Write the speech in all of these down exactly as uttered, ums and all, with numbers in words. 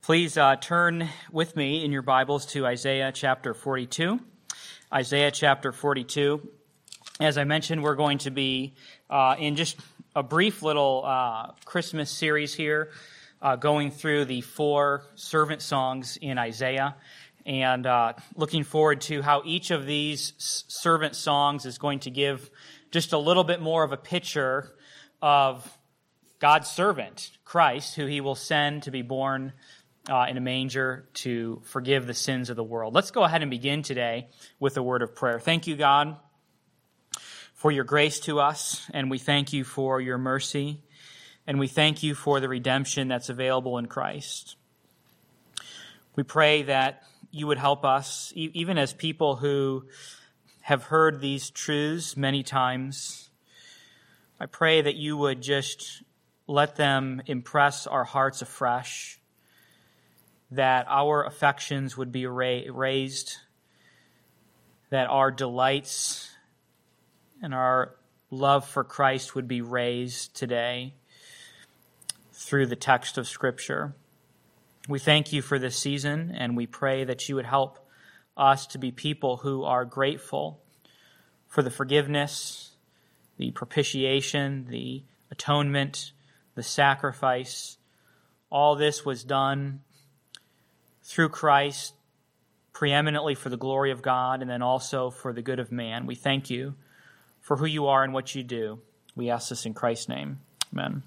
Please uh, turn with me in your Bibles to Isaiah chapter forty-two. Isaiah chapter forty-two. As I mentioned, we're going to be uh, in just a brief little uh, Christmas series here, uh, going through the four servant songs in Isaiah, and uh, looking forward to how each of these servant songs is going to give just a little bit more of a picture of God's servant, Christ, who he will send to be born Uh, in a manger to forgive the sins of the world. Let's go ahead and begin today with a word of prayer. Thank you, God, for your grace to us, and we thank you for your mercy, and we thank you for the redemption that's available in Christ. We pray that you would help us, e- even as people who have heard these truths many times. I pray that you would just let them impress our hearts afresh, that our affections would be raised, that our delights and our love for Christ would be raised today through the text of Scripture. We thank you for this season, and we pray that you would help us to be people who are grateful for the forgiveness, the propitiation, the atonement, the sacrifice. All this was done through Christ, preeminently for the glory of God, and then also for the good of man. We thank you for who you are and what you do. We ask this in Christ's name. Amen.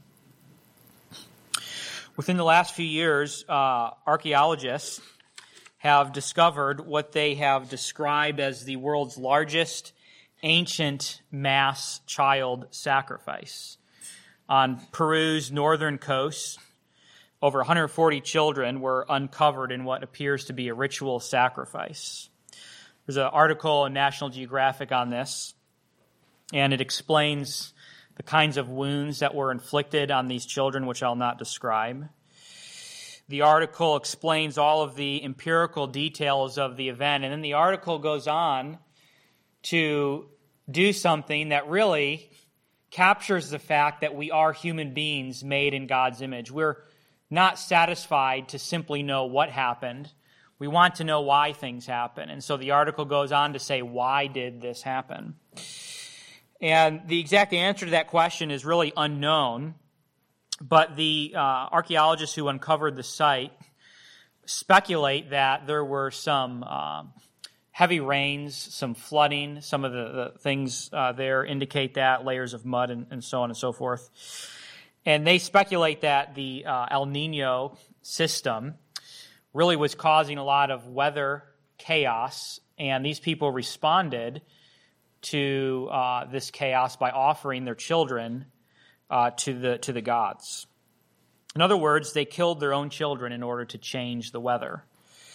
Within the last few years, uh, archaeologists have discovered what they have described as the world's largest ancient mass child sacrifice. On Peru's northern coast, over one hundred forty children were uncovered in what appears to be a ritual sacrifice. There's an article in National Geographic on this, and it explains the kinds of wounds that were inflicted on these children, which I'll not describe. The article explains all of the empirical details of the event, and then the article goes on to do something that really captures the fact that we are human beings made in God's image. We're not satisfied to simply know what happened. We want to know why things happen. And so the article goes on to say, why did this happen? And the exact answer to that question is really unknown, but the uh, archaeologists who uncovered the site speculate that there were some uh, heavy rains, some flooding. Some of the, the things uh, there indicate that, layers of mud and, and so on and so forth. And they speculate that the uh, El Nino system really was causing a lot of weather chaos, and these people responded to uh, this chaos by offering their children uh, to the to the gods. In other words, they killed their own children in order to change the weather.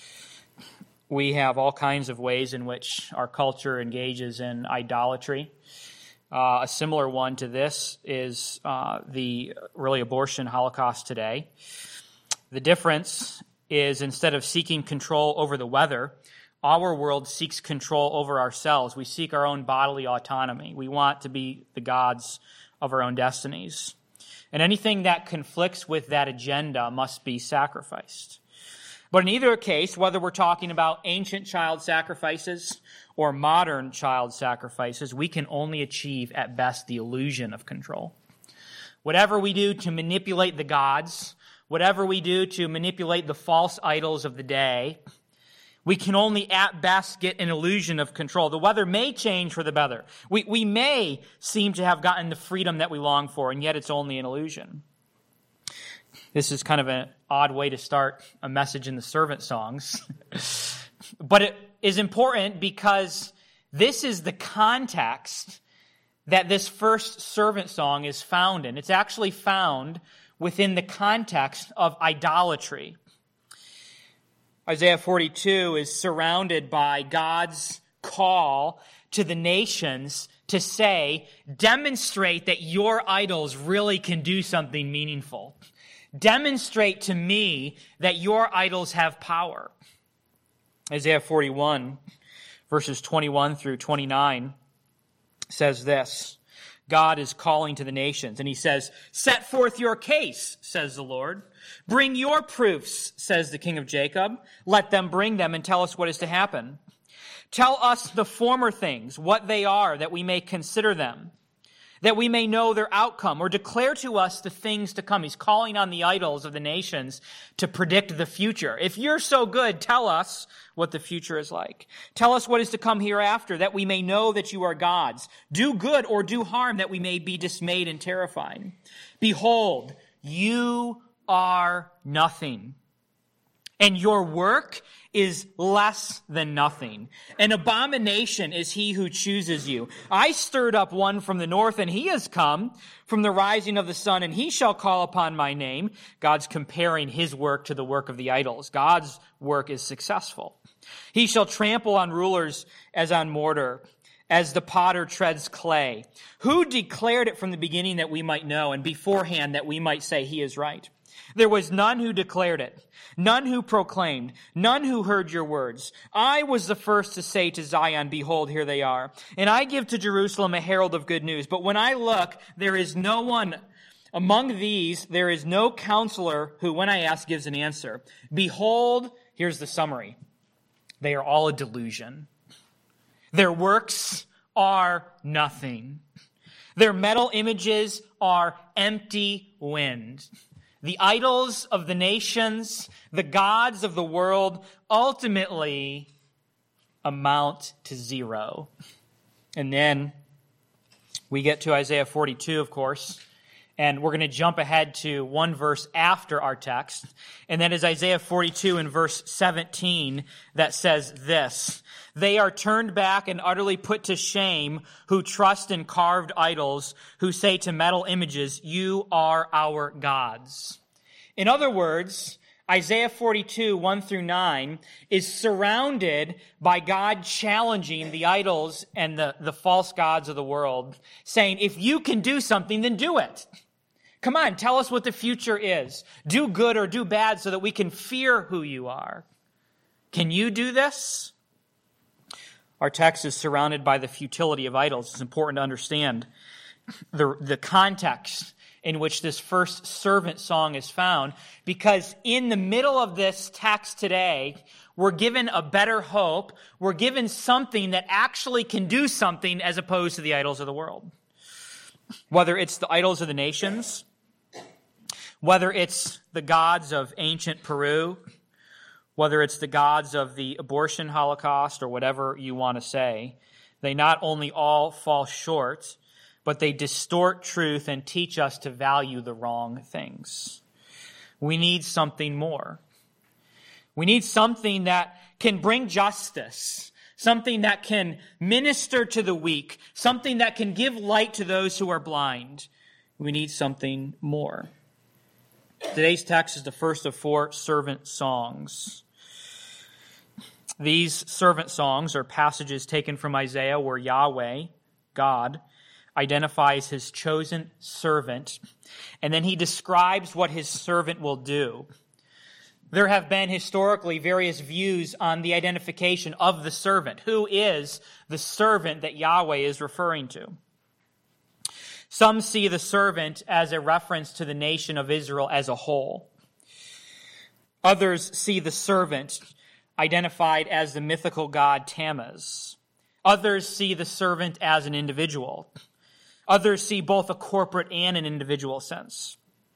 We have all kinds of ways in which our culture engages in idolatry. Uh, a similar one to this is uh, the really abortion Holocaust today. The difference is, instead of seeking control over the weather, our world seeks control over ourselves. We seek our own bodily autonomy. We want to be the gods of our own destinies. And anything that conflicts with that agenda must be sacrificed. But in either case, whether we're talking about ancient child sacrifices or modern child sacrifices, we can only achieve at best the illusion of control. Whatever we do to manipulate the gods, whatever we do to manipulate the false idols of the day, we can only at best get an illusion of control. The weather may change for the better. We, we may seem to have gotten the freedom that we long for, and yet it's only an illusion. This is kind of an odd way to start a message in the servant songs. But it is important because this is the context that this first servant song is found in. It's actually found within the context of idolatry. Isaiah forty-two is surrounded by God's call to the nations to say, demonstrate that your idols really can do something meaningful. Demonstrate to me that your idols have power. Isaiah forty-one, verses twenty-one through twenty-nine, says this: God is calling to the nations, and he says, "Set forth your case," says the Lord. "Bring your proofs," says the King of Jacob. "Let them bring them and tell us what is to happen. Tell us the former things, what they are, that we may consider them, that we may know their outcome, or declare to us the things to come." He's calling on the idols of the nations to predict the future. If you're so good, tell us what the future is like. Tell us what is to come hereafter, that we may know that you are gods. Do good or do harm, that we may be dismayed and terrified. Behold, you are nothing, and your work is less than nothing. An abomination is he who chooses you. I stirred up one from the north, and he has come from the rising of the sun, and he shall call upon my name. God's comparing his work to the work of the idols. God's work is successful. He shall trample on rulers as on mortar, as the potter treads clay. Who declared it from the beginning that we might know, and beforehand that we might say he is right? There was none who declared it, none who proclaimed, none who heard your words. I was the first to say to Zion, "Behold, here they are." And I give to Jerusalem a herald of good news. But when I look, there is no one among these, there is no counselor who, when I ask, gives an answer. Behold, here's the summary. They are all a delusion. Their works are nothing. Their metal images are empty wind. The idols of the nations, the gods of the world, ultimately amount to zero. And then we get to Isaiah forty-two, of course, and we're going to jump ahead to one verse after our text. And that is Isaiah forty-two in verse seventeen that says this: "They are turned back and utterly put to shame who trust in carved idols, who say to metal images, 'You are our gods.'" In other words, Isaiah forty-two, one through nine, is surrounded by God challenging the idols and the, the false gods of the world, saying, if you can do something, then do it. Come on, tell us what the future is. Do good or do bad so that we can fear who you are. Can you do this? Our text is surrounded by the futility of idols. It's important to understand the, the context in which this first servant song is found, because in the middle of this text today, we're given a better hope. We're given something that actually can do something as opposed to the idols of the world. Whether it's the idols of the nations, whether it's the gods of ancient Peru, whether it's the gods of the abortion holocaust or whatever you want to say, they not only all fall short, but they distort truth and teach us to value the wrong things. We need something more. We need something that can bring justice, something that can minister to the weak, something that can give light to those who are blind. We need something more. Today's text is the first of four servant songs. These servant songs are passages taken from Isaiah where Yahweh, God, identifies his chosen servant, and then he describes what his servant will do. There have been historically various views on the identification of the servant. Who is the servant that Yahweh is referring to? Some see the servant as a reference to the nation of Israel as a whole. Others see the servant identified as the mythical god Tammuz. Others see the servant as an individual. Others see both a corporate and an individual sense.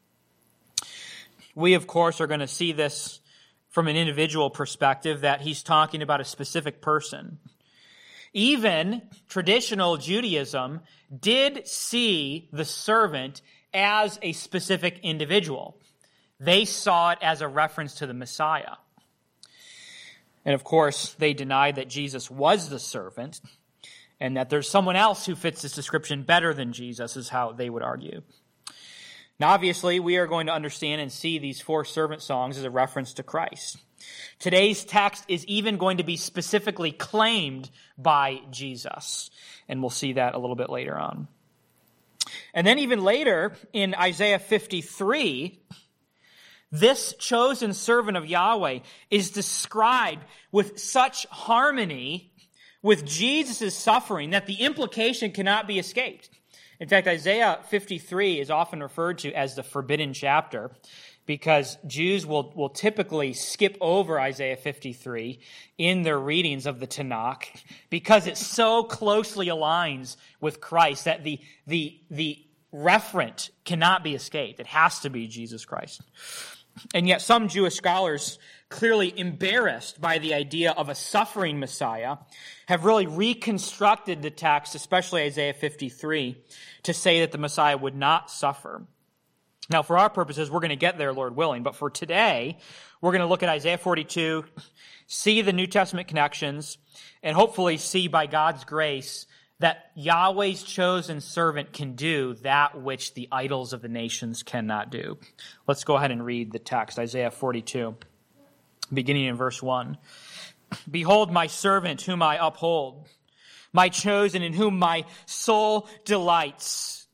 We, of course, are going to see this from an individual perspective, that he's talking about a specific person. Even traditional Judaism did see the servant as a specific individual. They saw it as a reference to the Messiah. And of course, they denied that Jesus was the servant, and that there's someone else who fits this description better than Jesus, is how they would argue. Now, obviously, we are going to understand and see these four servant songs as a reference to Christ. Today's text is even going to be specifically claimed by Jesus, and we'll see that a little bit later on. And then even later, in Isaiah fifty-three, this chosen servant of Yahweh is described with such harmony with Jesus' suffering that the implication cannot be escaped. In fact, Isaiah fifty-three is often referred to as the forbidden chapter because Jews will, will typically skip over Isaiah fifty-three in their readings of the Tanakh because it so closely aligns with Christ that the, the, the referent cannot be escaped. It has to be Jesus Christ. And yet some Jewish scholars, clearly embarrassed by the idea of a suffering Messiah, have really reconstructed the text, especially Isaiah fifty-three, to say that the Messiah would not suffer. Now, for our purposes, we're going to get there, Lord willing. But for today, we're going to look at Isaiah forty-two, see the New Testament connections, and hopefully see by God's grace that Yahweh's chosen servant can do that which the idols of the nations cannot do. Let's go ahead and read the text, Isaiah forty-two, beginning in verse one. Behold my servant whom I uphold, my chosen in whom my soul delights.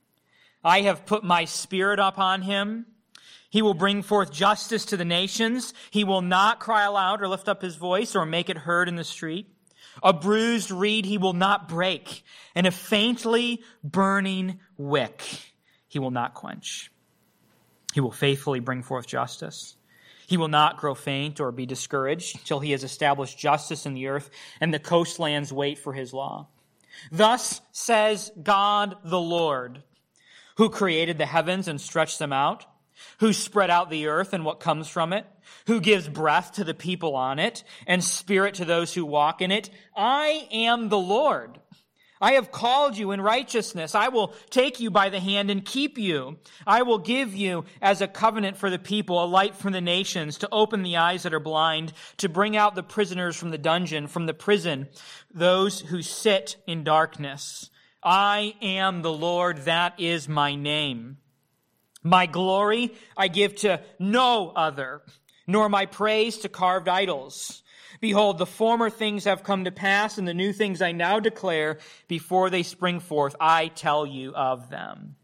I have put my spirit upon him. He will bring forth justice to the nations. He will not cry aloud or lift up his voice or make it heard in the street. A bruised reed he will not break, and a faintly burning wick he will not quench. He will faithfully bring forth justice. He will not grow faint or be discouraged till he has established justice in the earth, and the coastlands wait for his law. Thus says God the Lord, who created the heavens and stretched them out, who spread out the earth and what comes from it, who gives breath to the people on it and spirit to those who walk in it. I am the Lord. I have called you in righteousness. I will take you by the hand and keep you. I will give you as a covenant for the people, a light from the nations, to open the eyes that are blind, to bring out the prisoners from the dungeon, from the prison, those who sit in darkness. I am the Lord, that is my name. My glory I give to no other, nor my praise to carved idols. Behold, the former things have come to pass, and the new things I now declare before they spring forth. I tell you of them.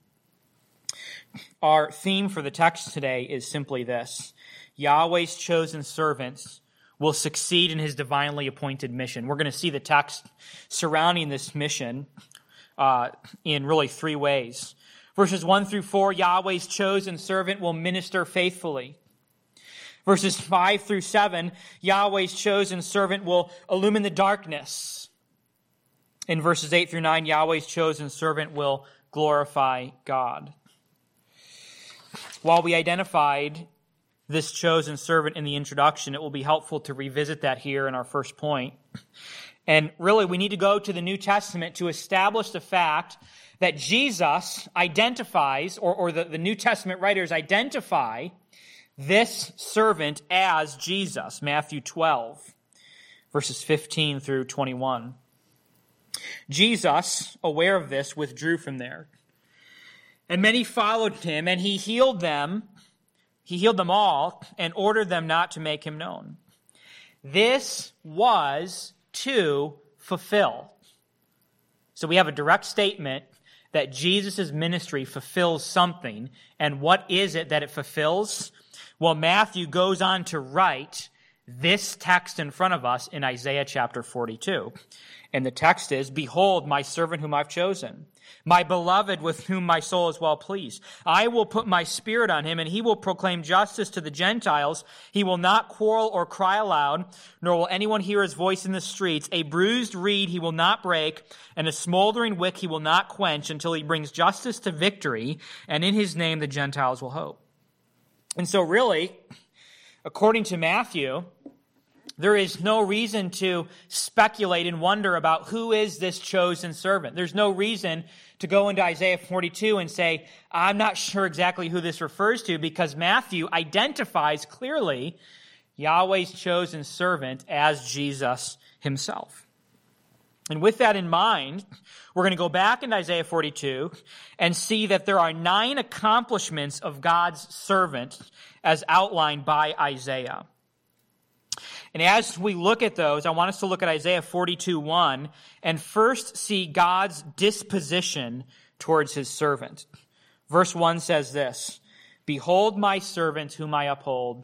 Our theme for the text today is simply this: Yahweh's chosen servants will succeed in his divinely appointed mission. We're going to see the text surrounding this mission uh, in really three ways. Verses one through four, Yahweh's chosen servant will minister faithfully. Verses five through seven, Yahweh's chosen servant will illumine the darkness. In verses eight through nine, Yahweh's chosen servant will glorify God. While we identified this chosen servant in the introduction, it will be helpful to revisit that here in our first point. And really, we need to go to the New Testament to establish the fact that Jesus identifies, or, or the, the New Testament writers identify this servant as Jesus. Matthew twelve, verses fifteen through twenty-one. Jesus, aware of this, withdrew from there. And many followed him, and he healed them. He healed them all and ordered them not to make him known. This was to fulfill. So we have a direct statement that Jesus' ministry fulfills something. And what is it that it fulfills? Well, Matthew goes on to write this text in front of us in Isaiah chapter forty-two. And the text is, Behold, my servant whom I've chosen, my beloved with whom my soul is well pleased. I will put my spirit on him, and he will proclaim justice to the Gentiles. He will not quarrel or cry aloud, nor will anyone hear his voice in the streets. A bruised reed he will not break, and a smoldering wick he will not quench, until he brings justice to victory, and in his name the Gentiles will hope. And so really, according to Matthew, there is no reason to speculate and wonder about who is this chosen servant. There's no reason to go into Isaiah forty-two and say, I'm not sure exactly who this refers to, because Matthew identifies clearly Yahweh's chosen servant as Jesus himself. And with that in mind, we're going to go back into Isaiah forty-two and see that there are nine accomplishments of God's servant as outlined by Isaiah. And as we look at those, I want us to look at Isaiah forty-two one and first see God's disposition towards his servant. Verse one says this, Behold my servant whom I uphold,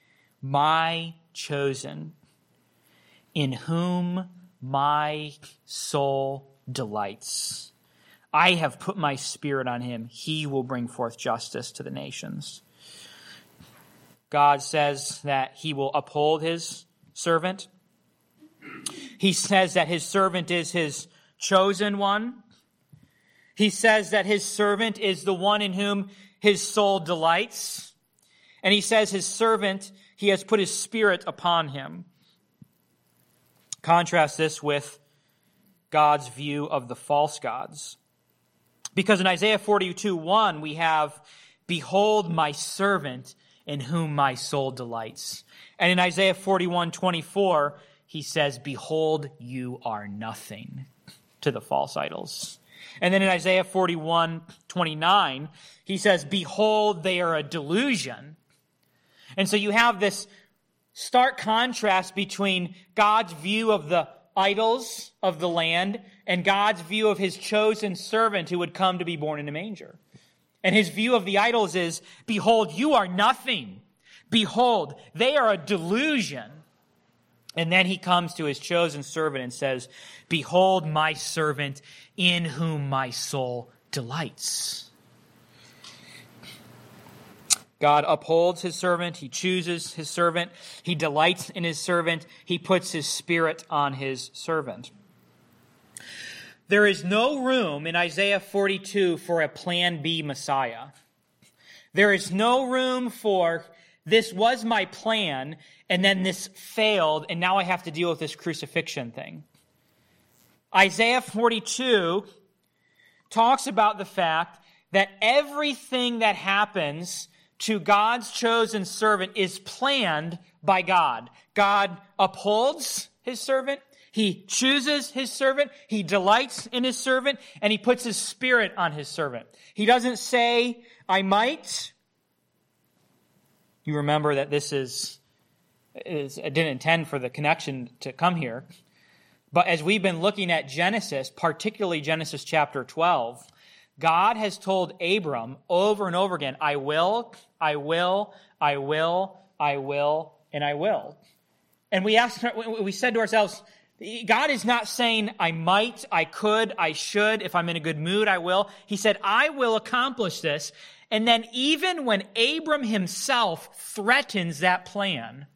my chosen, in whom my soul delights. I have put my Spirit on him. He will bring forth justice to the nations. God says that he will uphold his servant. He says that his servant is his chosen one. He says that his servant is the one in whom his soul delights. And he says his servant, he has put his Spirit upon him. Contrast this with God's view of the false gods. Because in Isaiah forty-two one, we have, behold my servant in whom my soul delights. And in Isaiah forty-one twenty-four, he says, behold, you are nothing, to the false idols. And then in Isaiah forty-one twenty-nine, he says, behold, they are a delusion. And so you have this stark contrast between God's view of the idols of the land and God's view of his chosen servant who would come to be born in a manger. And his view of the idols is, behold, you are nothing. Behold, they are a delusion. And then he comes to his chosen servant and says, behold my servant in whom my soul delights. God upholds his servant. He chooses his servant. He delights in his servant. He puts his Spirit on his servant. There is no room in Isaiah forty-two for a plan B Messiah. There is no room for, this was my plan, and then this failed, and now I have to deal with this crucifixion thing. Isaiah forty-two talks about the fact that everything that happens to God's chosen servant is planned by God. God upholds his servant. He chooses his servant. He delights in his servant. And he puts his Spirit on his servant. He doesn't say, I might. You remember that this is, is I didn't intend for the connection to come here. But as we've been looking at Genesis, particularly Genesis chapter twelve, God has told Abram over and over again, I will, I will, I will, I will, and I will. And we asked, we said to ourselves, God is not saying, I might, I could, I should, if I'm in a good mood, I will. He said, I will accomplish this. And then even when Abram himself threatens that plan,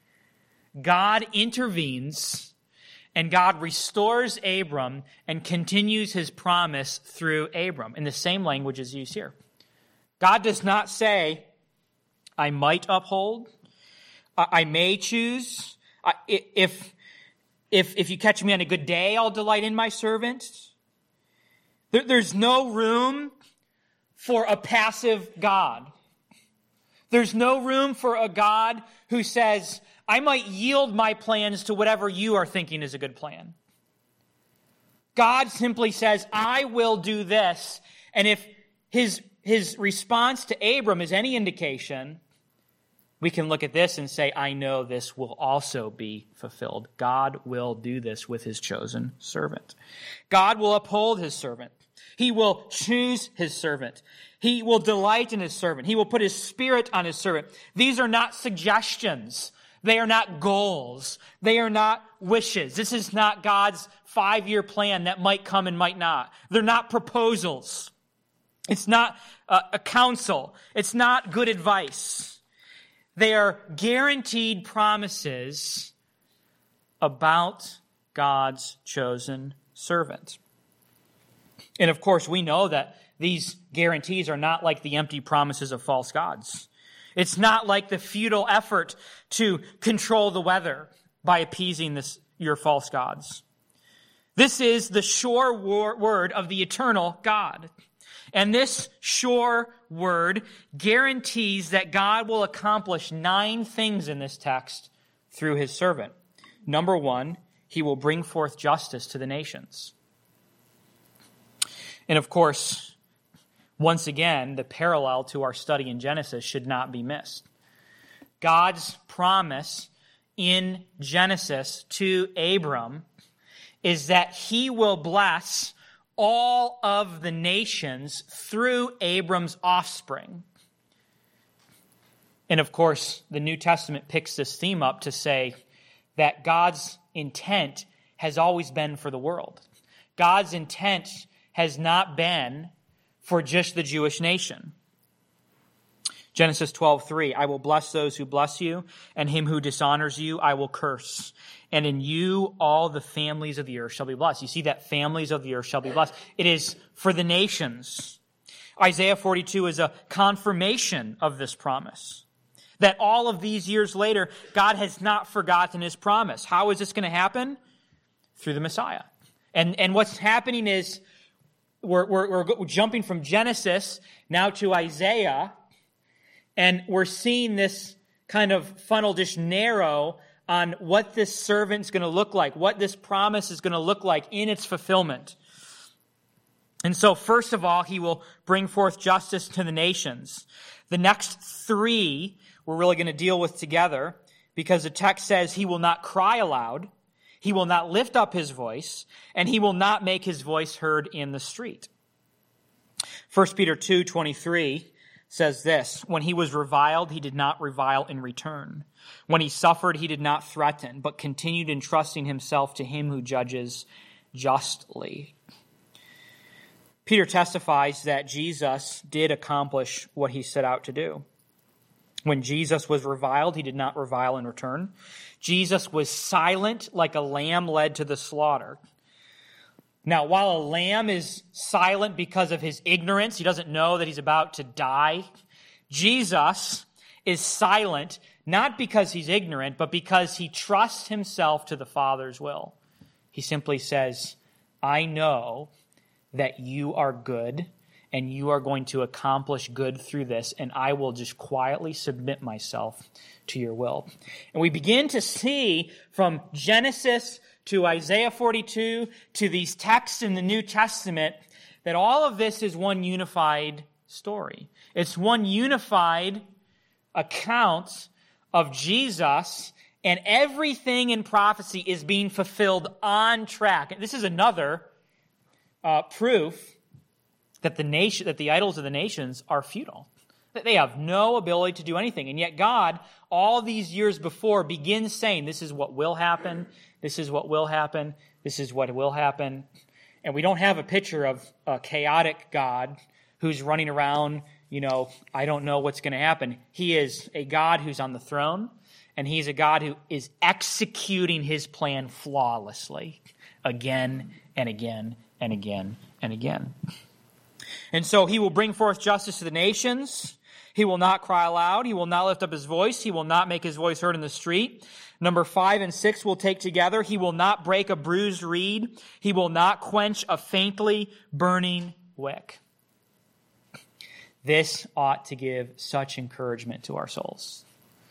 God intervenes and God restores Abram and continues his promise through Abram in the same language as used here. God does not say, I might uphold, I may choose, if, if, if you catch me on a good day, I'll delight in my servant. There, there's no room for a passive God. There's no room for a God who says, I might yield my plans to whatever you are thinking is a good plan. God simply says, I will do this. And if his, his response to Abram is any indication, we can look at this and say, I know this will also be fulfilled. God will do this with his chosen servant. God will uphold his servant. He will choose his servant. He will delight in his servant. He will put his Spirit on his servant. These are not suggestions. They are not goals. They are not wishes. This is not God's five-year plan that might come and might not. They're not proposals. It's not a, a counsel. It's not good advice. They are guaranteed promises about God's chosen servant. And of course, we know that these guarantees are not like the empty promises of false gods. It's not like the futile effort to control the weather by appeasing this, your false gods. This is the sure word of the eternal God. And this sure word guarantees that God will accomplish nine things in this text through his servant. Number one, he will bring forth justice to the nations. And of course, once again, the parallel to our study in Genesis should not be missed. God's promise in Genesis to Abram is that he will bless all of the nations through Abram's offspring. And of course, the New Testament picks this theme up to say that God's intent has always been for the world. God's intent has not been for just the Jewish nation. Genesis twelve three, I will bless those who bless you, and him who dishonors you I will curse. And in you all the families of the earth shall be blessed. You see that families of the earth shall be blessed. It is for the nations. Isaiah forty-two is a confirmation of this promise. That all of these years later, God has not forgotten his promise. How is this going to happen? Through the Messiah. And, and what's happening is we're, we're, we're jumping from Genesis now to Isaiah, and we're seeing this kind of funnel just narrow on what this servant's going to look like, what this promise is going to look like in its fulfillment. And so, first of all, he will bring forth justice to the nations. The next three we're really going to deal with together, because the text says he will not cry aloud, he will not lift up his voice, and he will not make his voice heard in the street. First Peter two twenty-three says this, when he was reviled, he did not revile in return. When he suffered, he did not threaten, but continued entrusting himself to him who judges justly. Peter testifies that Jesus did accomplish what he set out to do. When Jesus was reviled, he did not revile in return. Jesus was silent like a lamb led to the slaughter. Now, while a lamb is silent because of his ignorance, he doesn't know that he's about to die, Jesus is silent not because he's ignorant, but because he trusts himself to the Father's will. He simply says, I know that you are good, and you are going to accomplish good through this, and I will just quietly submit myself to your will. And we begin to see from Genesis to Isaiah forty-two to these texts in the New Testament that all of this is one unified story. It's one unified account of Jesus, and everything in prophecy is being fulfilled on track. And this is another uh, proof that the nation, that the idols of the nations are futile. That they have no ability to do anything. And yet God, all these years before, begins saying, this is what will happen, this is what will happen, this is what will happen. And we don't have a picture of a chaotic God who's running around, you know, I don't know what's going to happen. He is a God who's on the throne, and he's a God who is executing his plan flawlessly again and again and again and again. And so he will bring forth justice to the nations. He will not cry aloud. He will not lift up his voice. He will not make his voice heard in the street. Number five and six we'll take together. He will not break a bruised reed. He will not quench a faintly burning wick. This ought to give such encouragement to our souls.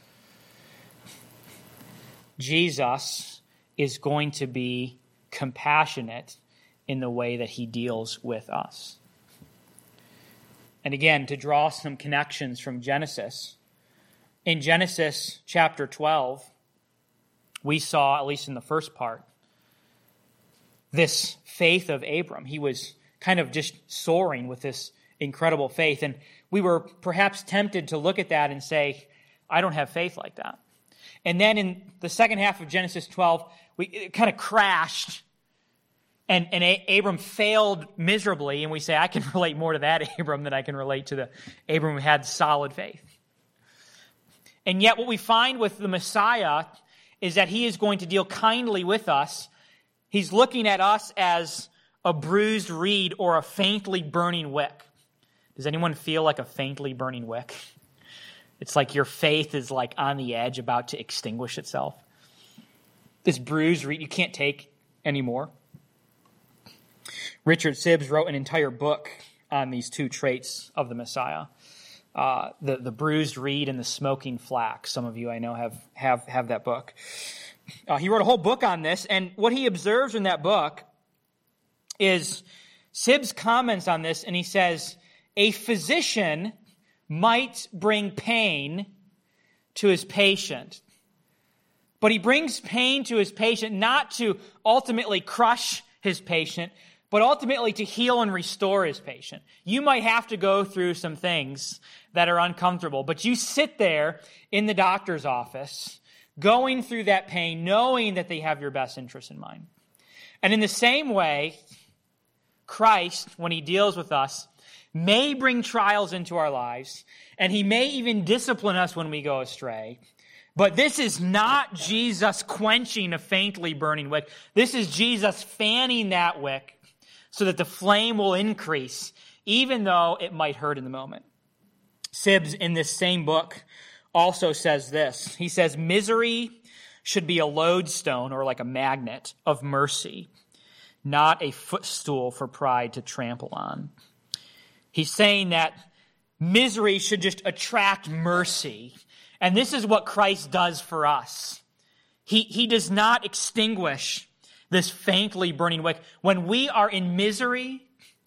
Jesus is going to be compassionate in the way that he deals with us. And again, to draw some connections from Genesis, in Genesis chapter twelve, we saw, at least in the first part, this faith of Abram. He was kind of just soaring with this incredible faith. And we were perhaps tempted to look at that and say, I don't have faith like that. And then in the second half of Genesis twelve, we it kind of crashed. And, and A- Abram failed miserably, and we say, I can relate more to that Abram than I can relate to the Abram who had solid faith. And yet what we find with the Messiah is that he is going to deal kindly with us. He's looking at us as a bruised reed or a faintly burning wick. Does anyone feel like a faintly burning wick? It's like your faith is like on the edge, about to extinguish itself. This bruised reed you can't take anymore. Richard Sibbes wrote an entire book on these two traits of the Messiah. Uh, the, the bruised reed and the smoking flax. Some of you I know have, have, have that book. Uh, he wrote a whole book on this, and what he observes in that book is Sibbes comments on this, and he says, a physician might bring pain to his patient, but he brings pain to his patient not to ultimately crush his patient, but ultimately to heal and restore his patient. You might have to go through some things that are uncomfortable, but you sit there in the doctor's office, going through that pain, knowing that they have your best interest in mind. And in the same way, Christ, when he deals with us, may bring trials into our lives, and he may even discipline us when we go astray. But this is not Jesus quenching a faintly burning wick. This is Jesus fanning that wick so that the flame will increase, even though it might hurt in the moment. Sibbes, in this same book, also says this. He says, misery should be a lodestone, or like a magnet, of mercy, not a footstool for pride to trample on. He's saying that misery should just attract mercy. And this is what Christ does for us. He, he does not extinguish this faintly burning wick. When we are in misery,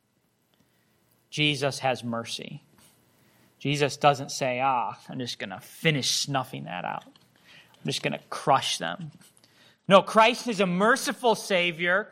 Jesus has mercy. Jesus doesn't say, ah, I'm just going to finish snuffing that out. I'm just going to crush them. No, Christ is a merciful Savior.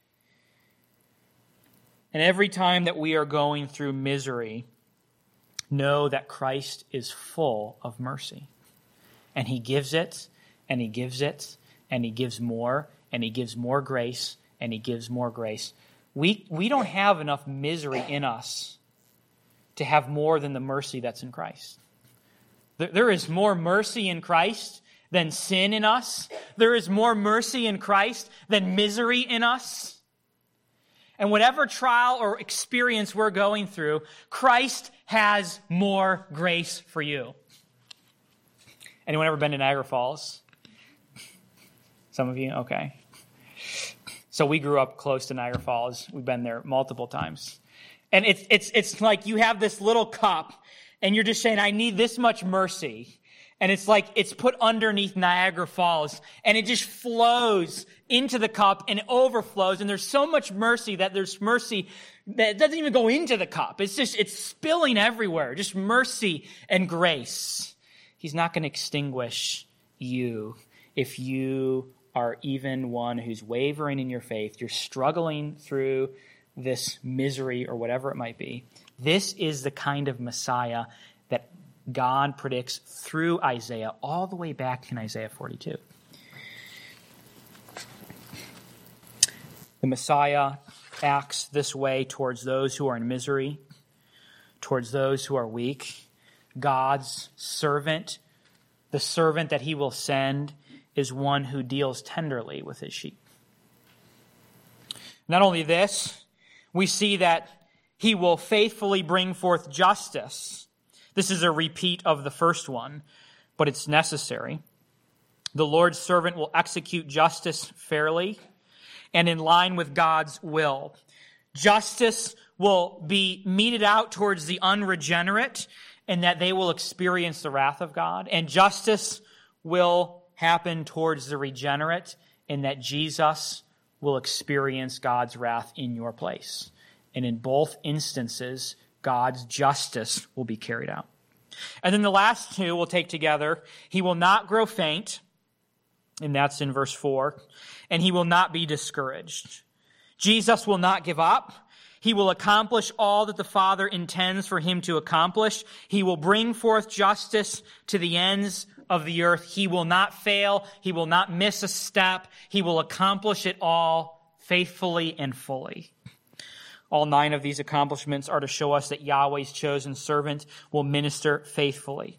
And every time that we are going through misery, know that Christ is full of mercy. And he gives it, and he gives it, and he gives more, and he gives more grace, and he gives more grace. We, we don't have enough misery in us to have more than the mercy that's in Christ. There, there is more mercy in Christ than sin in us. There is more mercy in Christ than misery in us. And whatever trial or experience we're going through, Christ has more grace for you. Anyone ever been to Niagara Falls? Some of you? Okay. So we grew up close to Niagara Falls. We've been there multiple times. And it's it's it's like you have this little cup, and you're just saying, I need this much mercy. And it's like it's put underneath Niagara Falls, and it just flows into the cup, and it overflows. And there's so much mercy that there's mercy that doesn't even go into the cup. It's just, it's spilling everywhere. Just mercy and grace. He's not going to extinguish you if you are even one who's wavering in your faith. You're struggling through this misery or whatever it might be. This is the kind of Messiah that God predicts through Isaiah all the way back in Isaiah forty-two. The Messiah acts this way towards those who are in misery, towards those who are weak. God's servant, the servant that he will send, is one who deals tenderly with his sheep. Not only this, we see that he will faithfully bring forth justice. This is a repeat of the first one, but it's necessary. The Lord's servant will execute justice fairly and in line with God's will. Justice will be meted out towards the unregenerate, and that they will experience the wrath of God. And justice will happen towards the regenerate, in that Jesus will experience God's wrath in your place. And in both instances, God's justice will be carried out. And then the last two we'll take together. He will not grow faint, and that's in verse four, and he will not be discouraged. Jesus will not give up. He will accomplish all that the Father intends for him to accomplish. He will bring forth justice to the ends of the earth. He will not fail. He will not miss a step. He will accomplish it all faithfully and fully. All nine of these accomplishments are to show us that Yahweh's chosen servant will minister faithfully.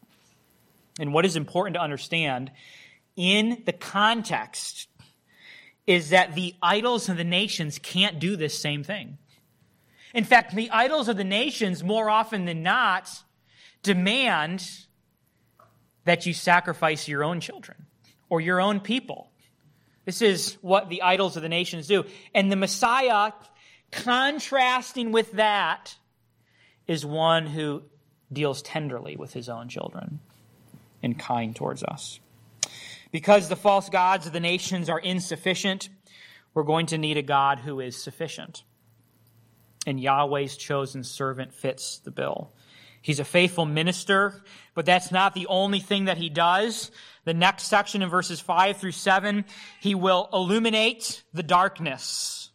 And what is important to understand in the context is that the idols of the nations can't do this same thing. In fact, the idols of the nations, more often than not, demand that you sacrifice your own children or your own people. This is what the idols of the nations do. And the Messiah, contrasting with that, is one who deals tenderly with his own children and kind towards us. Because the false gods of the nations are insufficient, we're going to need a God who is sufficient. And Yahweh's chosen servant fits the bill. He's a faithful minister, but that's not the only thing that he does. The next section in verses five through seven, he will illuminate the darkness.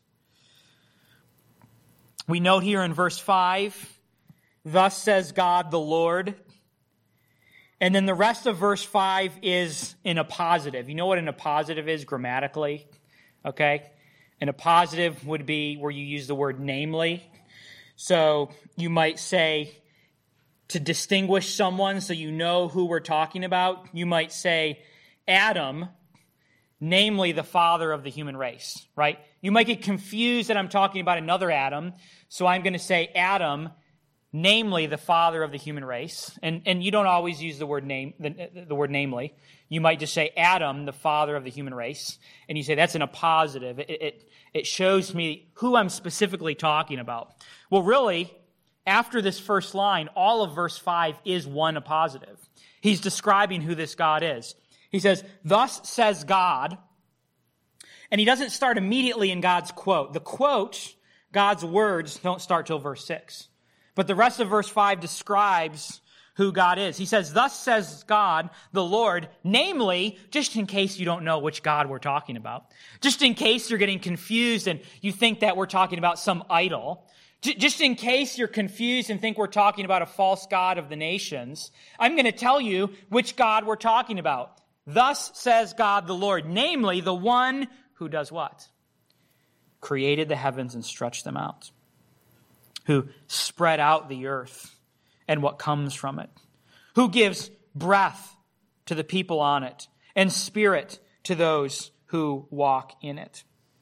We note here in verse five, thus says God the Lord. And then the rest of verse five is in a positive. You know what an appositive is grammatically? Okay? And a positive would be where you use the word namely. So you might say, to distinguish someone so you know who we're talking about, you might say Adam, namely the father of the human race, right? You might get confused that I'm talking about another Adam, so I'm going to say Adam, namely the father of the human race. And, and you don't always use the word name, the, the word namely. You might just say Adam, the father of the human race. And you say that's in a positive. It, it, it shows me who I'm specifically talking about. Well, really, after this first line, all of verse five is one appositive. He's describing who this God is. He says, thus says God, and he doesn't start immediately in God's quote. The quote, God's words, don't start till verse six. But the rest of verse five describes who God is. He says, thus says God, the Lord, namely, just in case you don't know which God we're talking about, just in case you're getting confused and you think that we're talking about some idol, just in case you're confused and think we're talking about a false god of the nations, I'm going to tell you which God we're talking about. Thus says God the Lord, namely the one who does what? Created the heavens and stretched them out. Who spread out the earth and what comes from it. Who gives breath to the people on it and spirit to those who walk in it.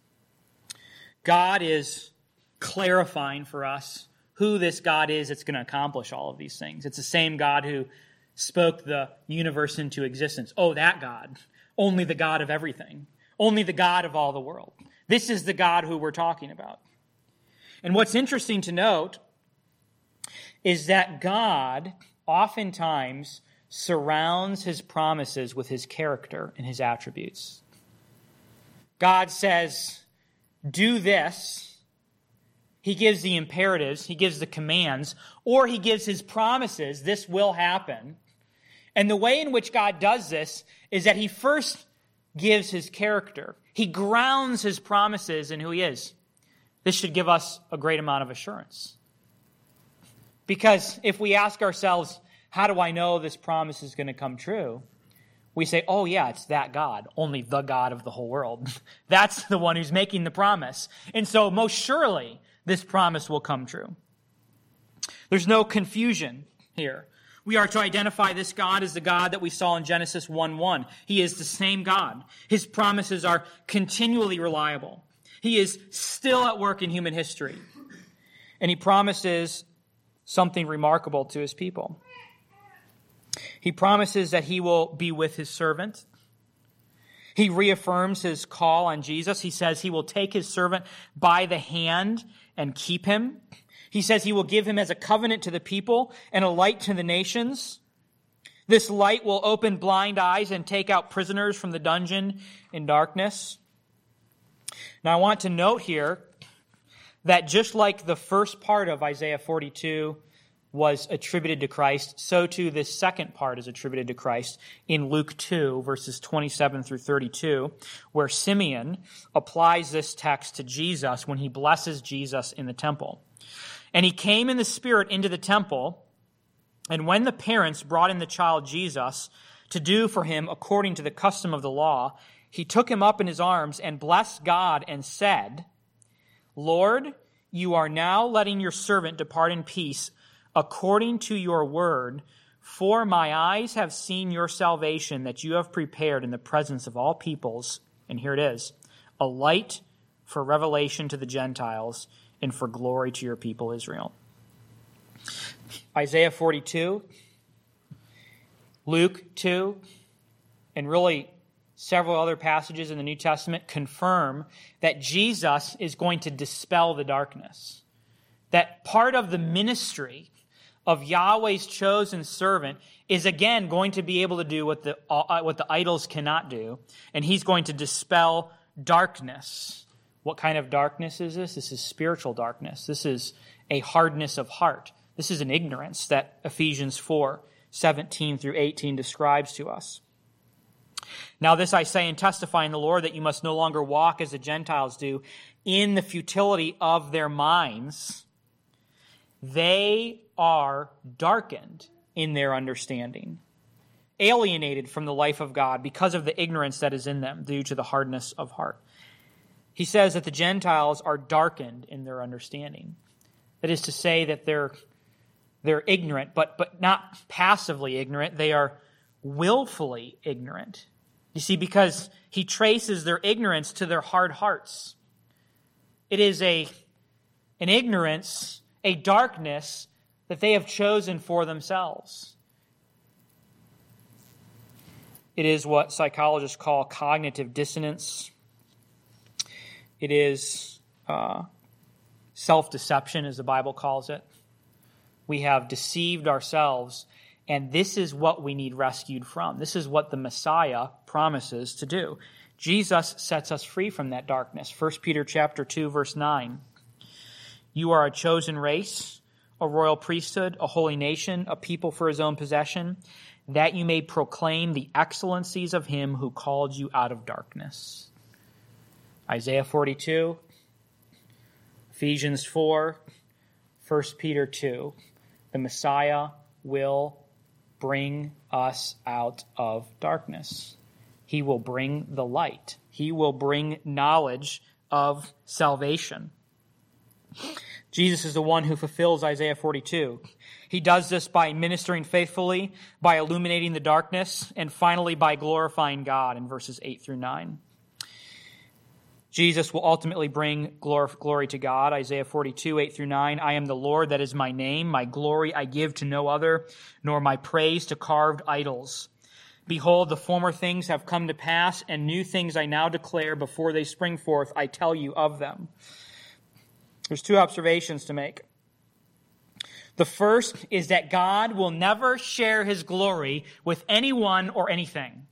God is clarifying for us who this God is that's going to accomplish all of these things. It's the same God who spoke the universe into existence. Oh, that God. Only the God of everything. Only the God of all the world. This is the God who we're talking about. And what's interesting to note is that God oftentimes surrounds his promises with his character and his attributes. God says, do this. He gives the imperatives, he gives the commands, or he gives his promises, this will happen. And the way in which God does this is that he first gives his character. He grounds his promises in who he is. This should give us a great amount of assurance. Because if we ask ourselves, how do I know this promise is going to come true? We say, oh yeah, it's that God, only the God of the whole world. That's the one who's making the promise. And so most surely, this promise will come true. There's no confusion here. We are to identify this God as the God that we saw in Genesis one one. He is the same God. His promises are continually reliable. He is still at work in human history. And he promises something remarkable to his people. He promises that he will be with his servant. He reaffirms his call on Jesus. He says he will take his servant by the hand and keep him. He says he will give him as a covenant to the people and a light to the nations. This light will open blind eyes and take out prisoners from the dungeon in darkness. Now I want to note here that just like the first part of Isaiah forty-two was attributed to Christ, so too this second part is attributed to Christ in Luke two, verses twenty-seven through thirty-two, where Simeon applies this text to Jesus when he blesses Jesus in the temple. And he came in the Spirit into the temple, and when the parents brought in the child Jesus to do for him according to the custom of the law, he took him up in his arms and blessed God and said, Lord, you are now letting your servant depart in peace according to your word, for my eyes have seen your salvation that you have prepared in the presence of all peoples. And here it is, a light for revelation to the Gentiles and for glory to your people Israel. Isaiah forty-two, Luke two, and really several other passages in the New Testament confirm that Jesus is going to dispel the darkness. That part of the ministry of Yahweh's chosen servant is again going to be able to do what the, uh, what the idols cannot do, and he's going to dispel darkness. What kind of darkness is this? This is spiritual darkness. This is a hardness of heart. This is an ignorance that Ephesians four, seventeen through eighteen describes to us. Now this I say and testify in the Lord, that you must no longer walk as the Gentiles do in the futility of their minds. They are darkened in their understanding, alienated from the life of God because of the ignorance that is in them due to the hardness of heart. He says that the Gentiles are darkened in their understanding. That is to say that they're, they're ignorant, but, but not passively ignorant. They are willfully ignorant. You see, because he traces their ignorance to their hard hearts. It is a, an ignorance, a darkness that they have chosen for themselves. It is what psychologists call cognitive dissonance. It is uh, self-deception, as the Bible calls it. We have deceived ourselves, and this is what we need rescued from. This is what the Messiah promises to do. Jesus sets us free from that darkness. First Peter chapter two, verse nine. You are a chosen race, a royal priesthood, a holy nation, a people for his own possession, that you may proclaim the excellencies of him who called you out of darkness. Isaiah forty-two, Ephesians four, First Peter two. The Messiah will bring us out of darkness. He will bring the light. He will bring knowledge of salvation. Jesus is the one who fulfills Isaiah forty-two. He does this by ministering faithfully, by illuminating the darkness, and finally by glorifying God in verses eight through nine. Jesus will ultimately bring glory to God. Isaiah forty-two, eight through nine. I am the Lord, that is my name. My glory I give to no other, nor my praise to carved idols. Behold, the former things have come to pass, and new things I now declare before they spring forth. I tell you of them. There's two observations to make. The first is that God will never share his glory with anyone or anything.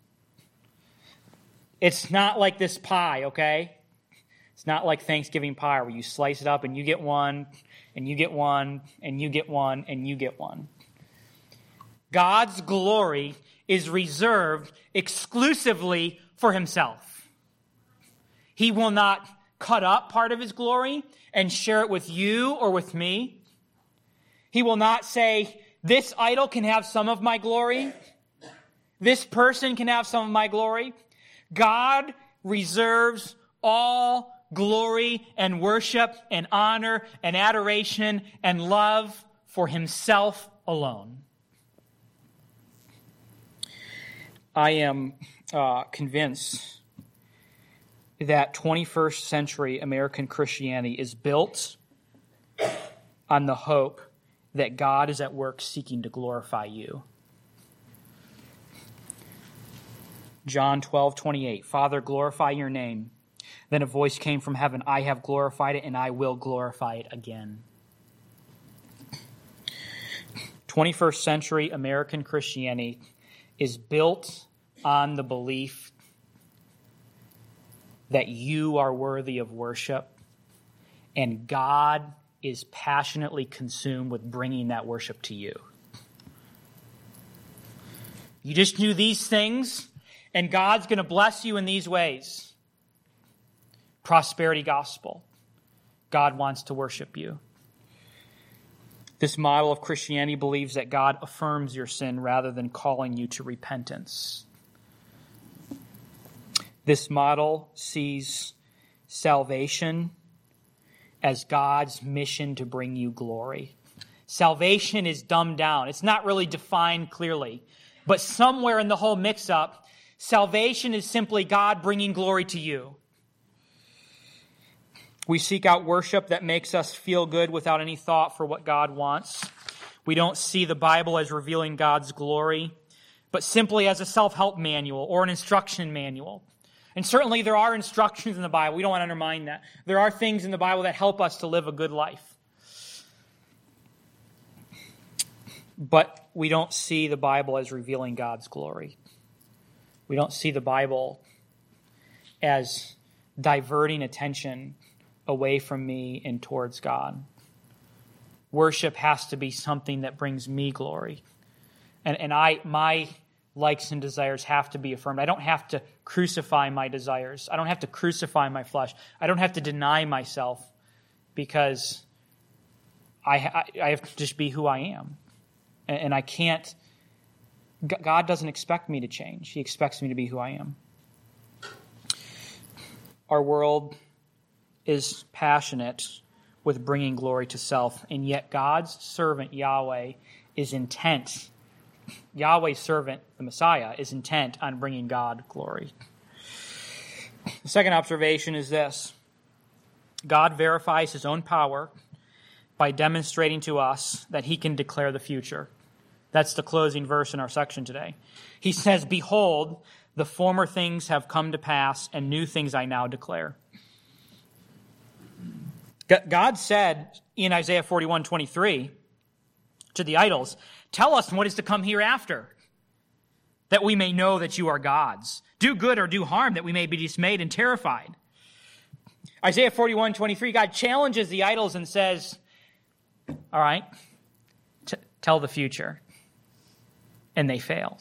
It's not like this pie, okay? It's not like Thanksgiving pie where you slice it up and you get one, and you get one, and you get one, and you get one. God's glory is reserved exclusively for himself. He will not cut up part of his glory and share it with you or with me. He will not say, this idol can have some of my glory. This person can have some of my glory. God reserves all glory and worship and honor and adoration and love for himself alone. I am uh, convinced that twenty-first century American Christianity is built on the hope that God is at work seeking to glorify you. John twelve, twenty-eight, Father, glorify your name. Then a voice came from heaven, I have glorified it, and I will glorify it again. twenty-first century American Christianity is built on the belief that you are worthy of worship, and God is passionately consumed with bringing that worship to you. You just do these things, and God's going to bless you in these ways. Prosperity gospel. God wants to worship you. This model of Christianity believes that God affirms your sin rather than calling you to repentance. This model sees salvation as God's mission to bring you glory. Salvation is dumbed down. It's not really defined clearly. But somewhere in the whole mix-up, salvation is simply God bringing glory to you. We seek out worship that makes us feel good without any thought for what God wants. We don't see the Bible as revealing God's glory, but simply as a self-help manual or an instruction manual. And certainly there are instructions in the Bible. We don't want to undermine that. There are things in the Bible that help us to live a good life. But we don't see the Bible as revealing God's glory. We don't see the Bible as diverting attention away from me and towards God. Worship has to be something that brings me glory. And, and I, my likes and desires have to be affirmed. I don't have to crucify my desires. I don't have to crucify my flesh. I don't have to deny myself because I, I, I have to just be who I am. And, and I can't, God doesn't expect me to change. He expects me to be who I am. Our world is passionate with bringing glory to self, and yet God's servant Yahweh is intent. Yahweh's servant, the Messiah, is intent on bringing God glory. The second observation is this: God verifies his own power by demonstrating to us that he can declare the future. That's the closing verse in our section today. He says, "Behold, the former things have come to pass, and new things I now declare." God said in Isaiah forty-one twenty-three to the idols, "Tell us what is to come hereafter, that we may know that you are gods. Do good or do harm, that we may be dismayed and terrified." Isaiah forty-one twenty-three, God challenges the idols and says, all right, t- tell the future. And they fail.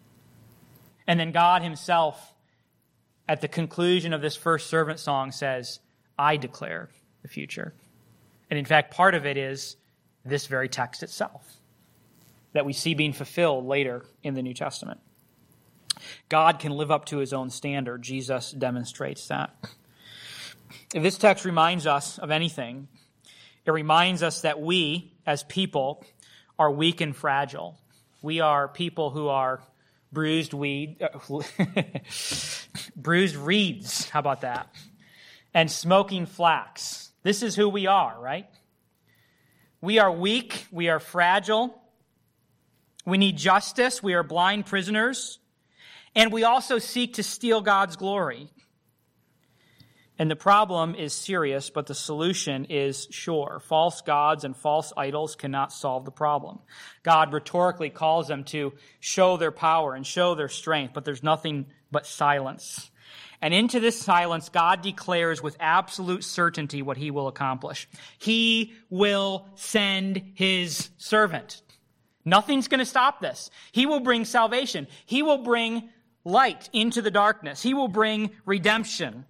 And then God himself, at the conclusion of this first servant song, says, I declare the future. And in fact, part of it is this very text itself that we see being fulfilled later in the New Testament. God can live up to his own standard. Jesus demonstrates that. If this text reminds us of anything, it reminds us that we, as people, are weak and fragile. We are people who are bruised weed, uh, bruised reeds, how about that? And smoking flax. This is who we are, right? We are weak, we are fragile, we need justice, we are blind prisoners, and we also seek to steal God's glory. And the problem is serious, but the solution is sure. False gods and false idols cannot solve the problem. God rhetorically calls them to show their power and show their strength, but there's nothing but silence. And into this silence, God declares with absolute certainty what he will accomplish. He will send his servant. Nothing's going to stop this. He will bring salvation. He will bring light into the darkness. He will bring redemption.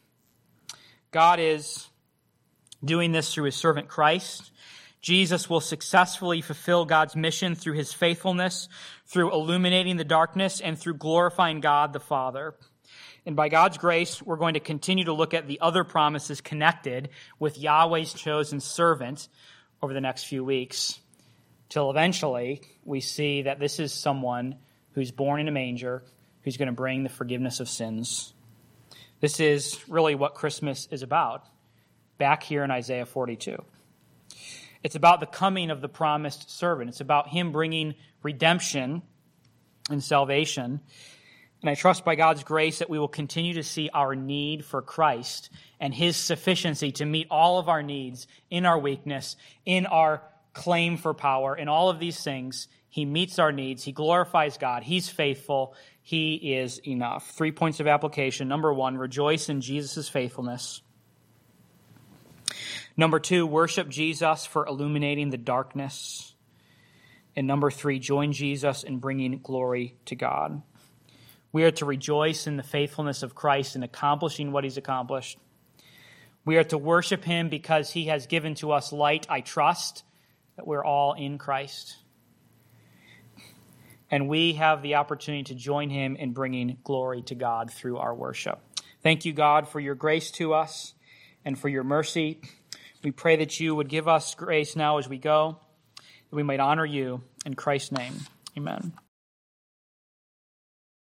God is doing this through his servant Christ. Jesus will successfully fulfill God's mission through his faithfulness, through illuminating the darkness, and through glorifying God the Father. And by God's grace, we're going to continue to look at the other promises connected with Yahweh's chosen servant over the next few weeks, till eventually we see that this is someone who's born in a manger, who's going to bring the forgiveness of sins. This is really what Christmas is about, back here in Isaiah forty-two. It's about the coming of the promised servant. It's about him bringing redemption and salvation. And I trust by God's grace that we will continue to see our need for Christ and his sufficiency to meet all of our needs in our weakness, in our claim for power, in all of these things. He meets our needs. He glorifies God. He's faithful. He is enough. Three points of application. Number one, rejoice in Jesus' faithfulness. Number two, worship Jesus for illuminating the darkness. And number three, join Jesus in bringing glory to God. We are to rejoice in the faithfulness of Christ in accomplishing what he's accomplished. We are to worship him because he has given to us light. I trust that we're all in Christ. And we have the opportunity to join him in bringing glory to God through our worship. Thank you, God, for your grace to us and for your mercy. We pray that you would give us grace now as we go, that we might honor you. In Christ's name, amen.